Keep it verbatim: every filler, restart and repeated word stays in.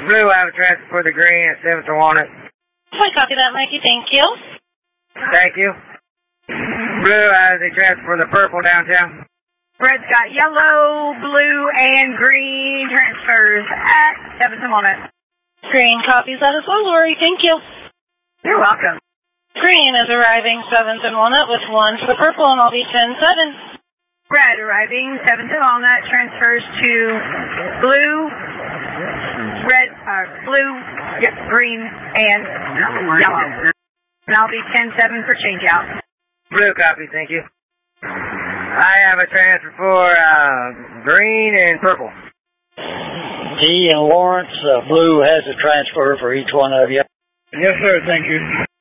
Blue, I have a transfer for the green at seventh and Walnut. I copy that, Mikey. Thank you. Thank you. Blue, I have a transfer for the purple downtown. Red's got yellow, blue, and green transfers at seventh and Walnut. Green copies that as well, Lori. Thank you. You're welcome. Green is arriving seventh and Walnut with one for the purple, and I'll be ten seven. Red arriving seventh and Walnut transfers to blue, red, uh, blue, yep, green, and yellow. And I'll be ten seven for change out. Blue copy, thank you. I have a transfer for uh, green and purple. T and Lawrence, uh, Blue has a transfer for each one of you. Yes, sir, thank you.